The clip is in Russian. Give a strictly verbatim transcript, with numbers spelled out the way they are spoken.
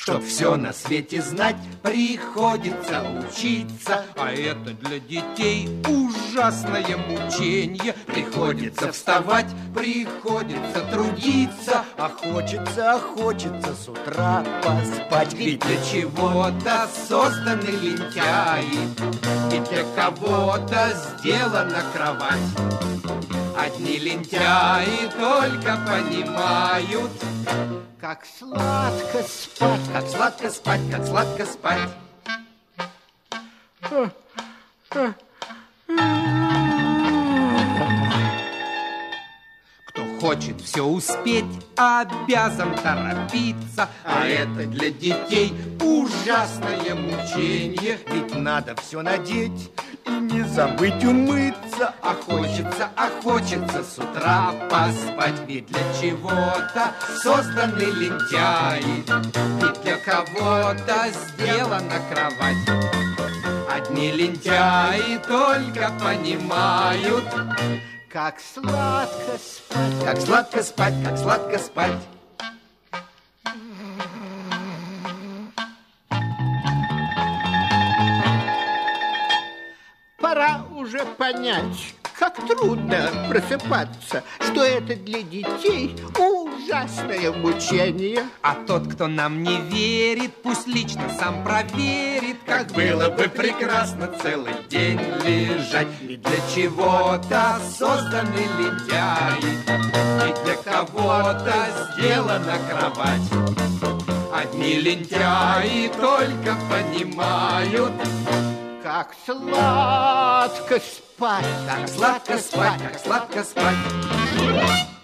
Чтоб все на свете знать, приходится учиться. А это для детей ужасное мученье. Приходится вставать, приходится трудиться. А хочется, а хочется с утра поспать. Ведь для чего-то созданы лентяи, и для кого-то сделана кровать. Одни лентяи только понимают, как сладко спать, как сладко спать, как сладко спать. Кто хочет все успеть, обязан торопиться. А это для детей ужасное мученье. Ведь надо все надеть и не забыть умыться. А хочется, а хочется с утра поспать. Ведь для чего-то созданы лентяи, и для кого-то сделана кровать. Одни лентяи только понимают, как сладко спать, как сладко спать, как сладко спать. Пора уже понять, как трудно просыпаться, что это для детей ужасное мучение. А тот, кто нам не верит, пусть лично сам проверит, как было бы прекрасно целый день лежать. Ведь для чего-то созданы лентяи, и для кого-то сделана кровать. Одни лентяи только понимают, как сладко спать, как сладко спать, как сладко спать.